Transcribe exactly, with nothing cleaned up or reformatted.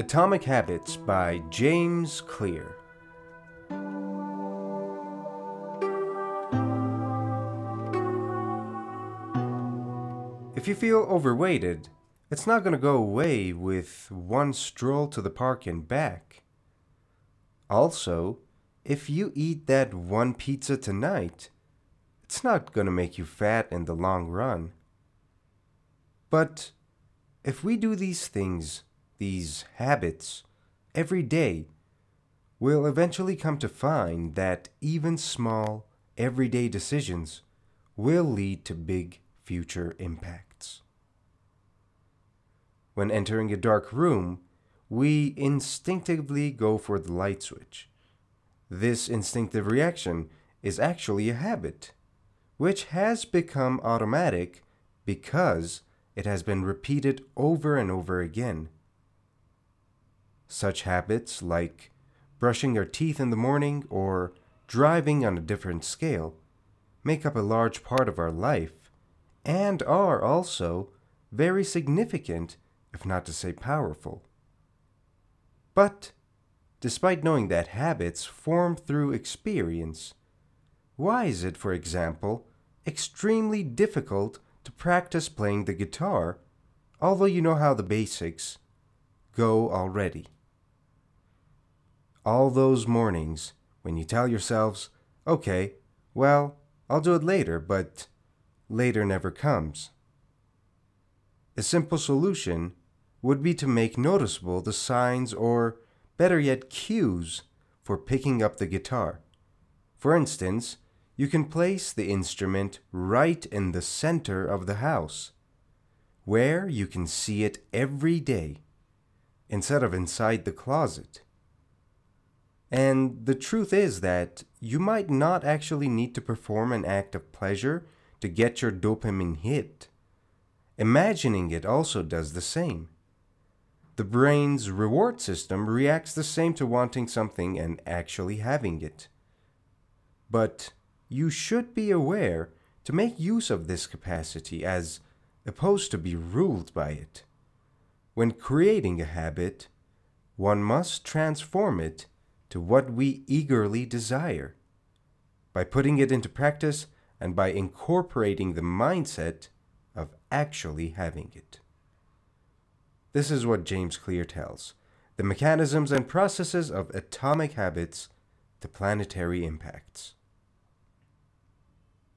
Atomic Habits by James Clear. If you feel overweighted, it's not going to go away with one stroll to the park and back. Also, if you eat that one pizza tonight, it's not going to make you fat in the long run. But if we do these things, these habits, every day, we'll eventually come to find that even small, everyday decisions will lead to big future impacts. When entering a dark room, we instinctively go for the light switch. This instinctive reaction is actually a habit, which has become automatic because it has been repeated over and over again. Such habits like brushing our teeth in the morning or driving on a different scale make up a large part of our life and are also very significant, if not to say powerful. But despite knowing that habits form through experience, why is it, for example, extremely difficult to practice playing the guitar, although you know how the basics go already? All those mornings when you tell yourselves, okay, well, I'll do it later, but later never comes. A simple solution would be to make noticeable the signs or, better yet, cues for picking up the guitar. For instance, you can place the instrument right in the center of the house, where you can see it every day, instead of inside the closet. And the truth is that you might not actually need to perform an act of pleasure to get your dopamine hit. Imagining it also does the same. The brain's reward system reacts the same to wanting something and actually having it. But you should be aware to make use of this capacity as opposed to be ruled by it. When creating a habit, one must transform it to what we eagerly desire, by putting it into practice and by incorporating the mindset of actually having it. This is what James Clear tells: the mechanisms and processes of atomic habits to planetary impacts.